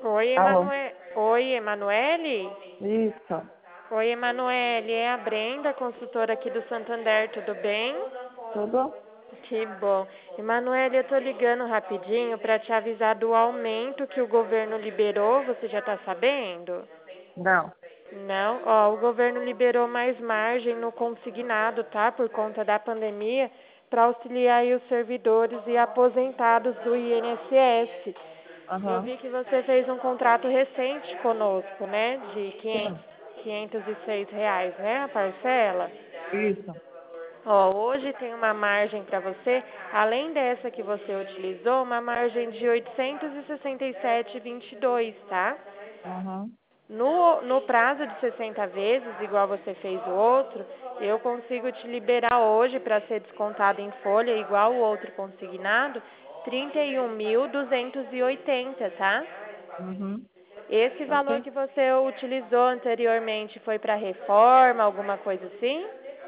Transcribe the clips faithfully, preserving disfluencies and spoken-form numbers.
Oi, Alô? Emanuele. Oi, Emanuele? Isso. Oi, Emanuele. É a Brenda, consultora aqui do Santander, tudo bem? Tudo? Que bom. Emanuele, eu tô ligando rapidinho para te avisar do aumento que o governo liberou. Você já tá sabendo? Não. Não? Ó, o governo liberou mais margem no consignado, tá? Por conta da pandemia, para auxiliar aí os servidores e aposentados do I N S S. Eu Aham. vi que você fez um contrato recente conosco, né? De quinhentos, Sim. quinhentos e seis reais, né? A parcela. Isso. Ó, hoje tem uma margem para você, além dessa que você utilizou, uma margem de oitocentos e sessenta e sete vírgula vinte e dois, tá? Aham. No, no prazo de sessenta vezes, igual você fez o outro, eu consigo te liberar hoje para ser descontado em folha, igual o outro consignado, trinta e um mil duzentos e oitenta, tá? Uhum. Esse valor Ok. que você utilizou anteriormente foi para reforma, alguma coisa assim?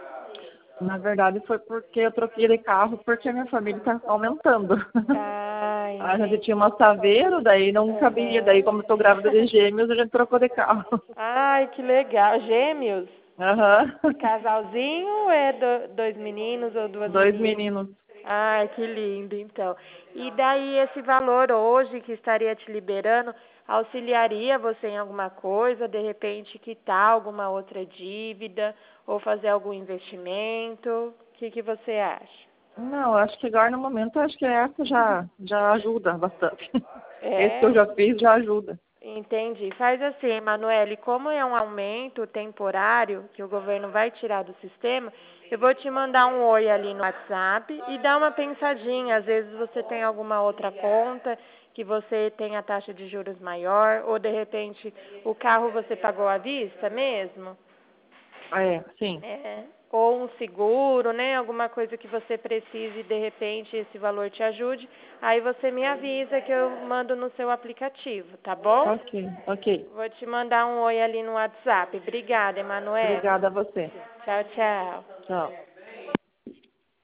Na verdade foi porque eu troquei de carro porque a minha família está aumentando. Ah, A gente tinha entendi. uma Saveiro, daí não cabia. Daí, como eu tô grávida de Aham. gêmeos, a gente trocou de carro. Ai, que legal. Gêmeos? Aham. Casalzinho ou é do- dois meninos ou duas Dois meninas? meninos. Ai, que lindo, então. E daí esse valor hoje que estaria te liberando auxiliaria você em alguma coisa, de repente quitar alguma outra dívida ou fazer algum investimento? O que que você acha? Não, acho que agora no momento, acho que essa já, já ajuda bastante. Esse que eu É, já fiz já ajuda. entendi. Faz assim, Emanuele, como é um aumento temporário que o governo vai tirar do sistema, eu vou te mandar um oi ali no WhatsApp e dar uma pensadinha. Às vezes você tem alguma outra conta que você tem a taxa de juros maior, ou de repente o carro você pagou à vista mesmo. É, sim. É, ou um seguro, né? Alguma coisa que você precise e de repente esse valor te ajude. Aí você me avisa que eu mando no seu aplicativo, tá bom? Ok, ok. Vou te mandar um oi ali no WhatsApp. Obrigada, Emanuela. Obrigada a você. Tchau, tchau. Tchau.